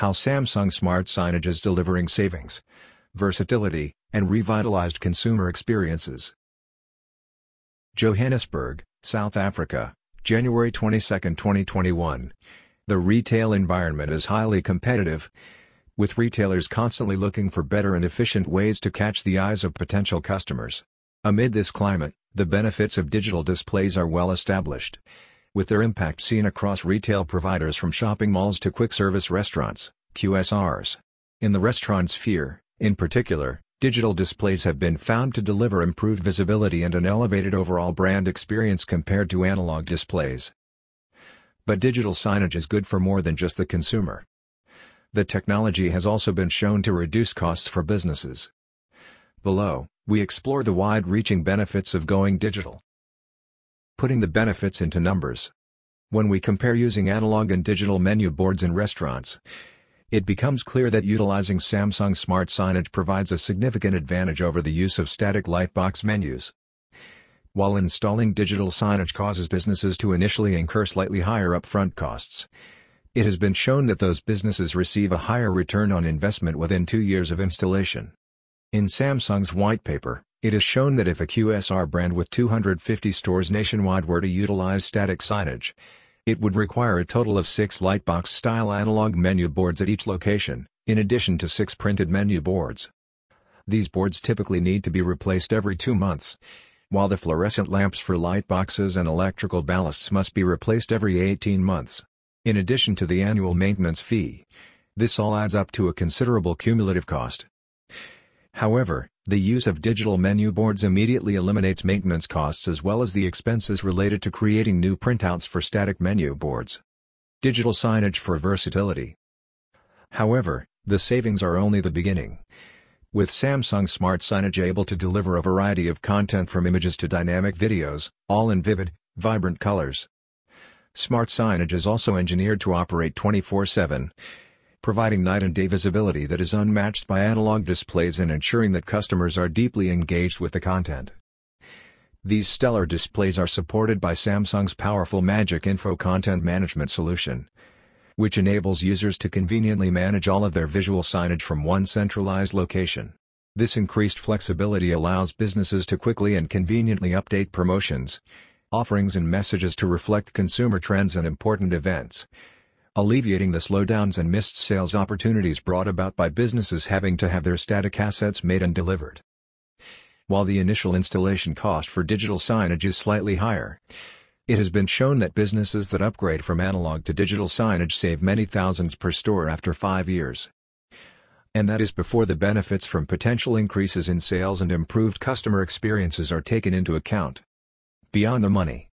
How Samsung Smart Signage is delivering savings, versatility, and revitalized consumer experiences. Johannesburg, South Africa, January 22, 2021. The retail environment is highly competitive, with retailers constantly looking for better and efficient ways to catch the eyes of potential customers. Amid this climate, the benefits of digital displays are well established, with their impact seen across retail providers from shopping malls to quick-service restaurants, QSRs. In the restaurant sphere, in particular, digital displays have been found to deliver improved visibility and an elevated overall brand experience compared to analog displays. But digital signage is good for more than just the consumer. The technology has also been shown to reduce costs for businesses. Below, we explore the wide-reaching benefits of going digital. Putting the benefits into numbers. When we compare using analog and digital menu boards in restaurants, it becomes clear that utilizing Samsung Smart Signage provides a significant advantage over the use of static lightbox menus. While installing digital signage causes businesses to initially incur slightly higher upfront costs, it has been shown that those businesses receive a higher return on investment within 2 years of installation. In Samsung's white paper, it is shown that if a QSR brand with 250 stores nationwide were to utilize static signage, it would require a total of 6 lightbox-style analog menu boards at each location, in addition to 6 printed menu boards. These boards typically need to be replaced every 2 months, while the fluorescent lamps for lightboxes and electrical ballasts must be replaced every 18 months. In addition to the annual maintenance fee, this all adds up to a considerable cumulative cost. However, the use of digital menu boards immediately eliminates maintenance costs as well as the expenses related to creating new printouts for static menu boards. Digital signage for versatility. However, the savings are only the beginning. With Samsung Smart Signage able to deliver a variety of content from images to dynamic videos, all in vivid, vibrant colors. Smart Signage is also engineered to operate 24/7. Providing night and day visibility that is unmatched by analog displays and ensuring that customers are deeply engaged with the content. These stellar displays are supported by Samsung's powerful Magic Info content management solution, which enables users to conveniently manage all of their visual signage from one centralized location. This increased flexibility allows businesses to quickly and conveniently update promotions, offerings and messages to reflect consumer trends and important events, alleviating the slowdowns and missed sales opportunities brought about by businesses having to have their static assets made and delivered. While the initial installation cost for digital signage is slightly higher, it has been shown that businesses that upgrade from analog to digital signage save many thousands per store after 5 years. And that is before the benefits from potential increases in sales and improved customer experiences are taken into account. Beyond the money.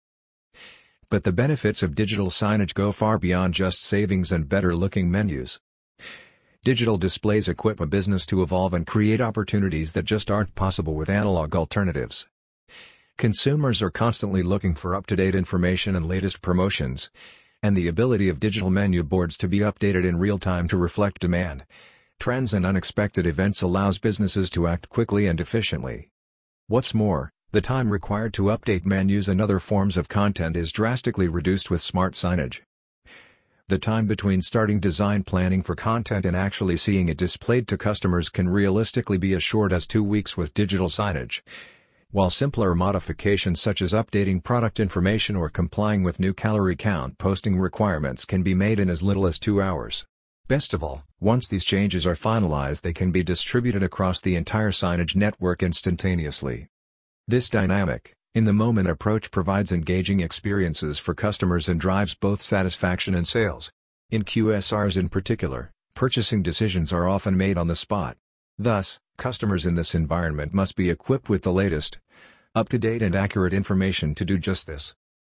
But the benefits of digital signage go far beyond just savings and better-looking menus. Digital displays equip a business to evolve and create opportunities that just aren't possible with analog alternatives. Consumers are constantly looking for up-to-date information and latest promotions, and the ability of digital menu boards to be updated in real time to reflect demand, trends and unexpected events allows businesses to act quickly and efficiently. What's more, the time required to update menus and other forms of content is drastically reduced with smart signage. The time between starting design planning for content and actually seeing it displayed to customers can realistically be as short as 2 weeks with digital signage, while simpler modifications such as updating product information or complying with new calorie count posting requirements can be made in as little as 2 hours. Best of all, once these changes are finalized, they can be distributed across the entire signage network instantaneously. This dynamic, in-the-moment approach provides engaging experiences for customers and drives both satisfaction and sales. In QSRs in particular, purchasing decisions are often made on the spot. Thus, customers in this environment must be equipped with the latest, up-to-date and accurate information to do just this.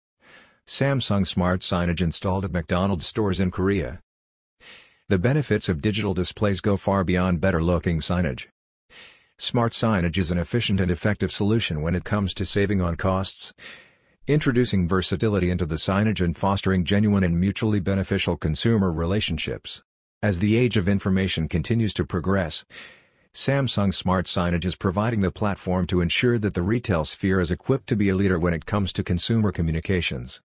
Samsung Smart Signage installed at McDonald's stores in Korea. The benefits of digital displays go far beyond better-looking signage. Smart signage is an efficient and effective solution when it comes to saving on costs, introducing versatility into the signage and fostering genuine and mutually beneficial consumer relationships. As the age of information continues to progress, Samsung Smart Signage is providing the platform to ensure that the retail sphere is equipped to be a leader when it comes to consumer communications.